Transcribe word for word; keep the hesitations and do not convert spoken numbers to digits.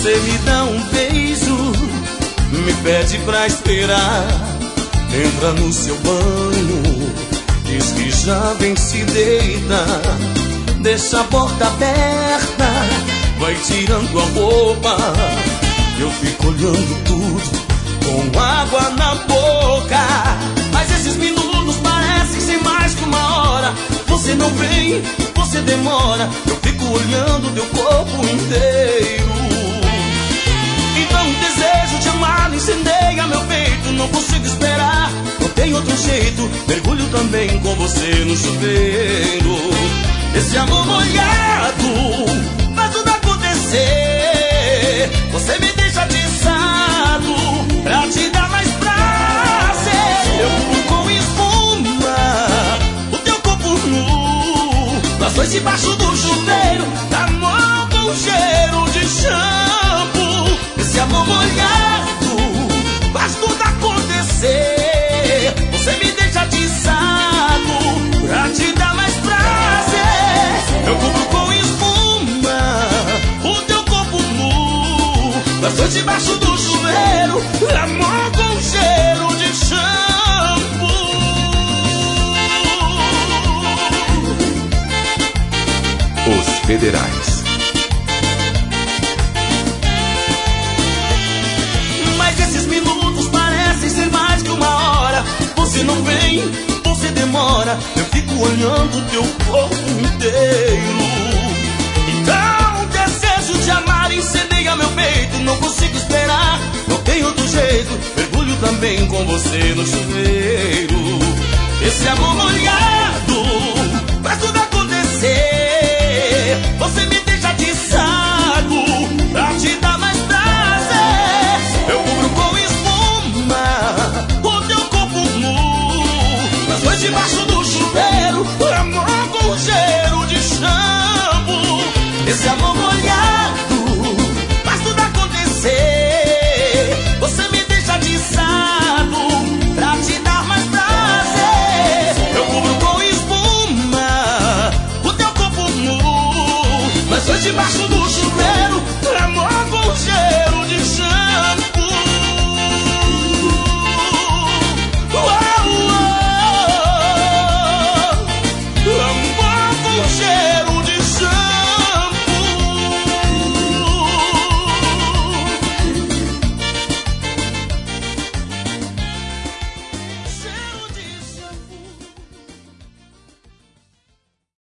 Você me dá um beijo, me pede pra esperar, entra no seu banho, diz que já vem se deitar, deixa a porta aberta, vai tirando a roupa, eu fico olhando tudo com água na boca. Mas esses minutos parecem ser mais que uma hora. Você não vem, você demora, eu fico olhando teu corpo inteiro. Então o desejo de amar incendeia meu peito, não consigo esperar, não tem outro jeito, mergulho também com você no chuveiro. Esse amor molhado faz tudo acontecer, você me deixa atiçado pra te dar mais prazer. Eu cubro com espuma o teu corpo nu, nós dois debaixo do chuveiro, da mão com cheiro de shampoo. Esse amor molhado faz tudo acontecer, você me deixa atiçado pra te dar mais prazer. Eu cubro com espuma o teu corpo nu, nós dois debaixo do chuveiro, amor com cheiro de shampoo. Os Federais. Mas esses minutos parecem ser mais que uma hora. Você não vem, você demora, eu fico olhando teu corpo inteiro. Então o desejo de amar incendeia meu peito, não consigo esperar, não tem outro jeito, mergulho também com você no chuveiro. Esse amor molhado faz tudo acontecer, você me deixa atiçado pra te dar mais prazer. Eu cubro com espuma o teu corpo nu, nós dois debaixo do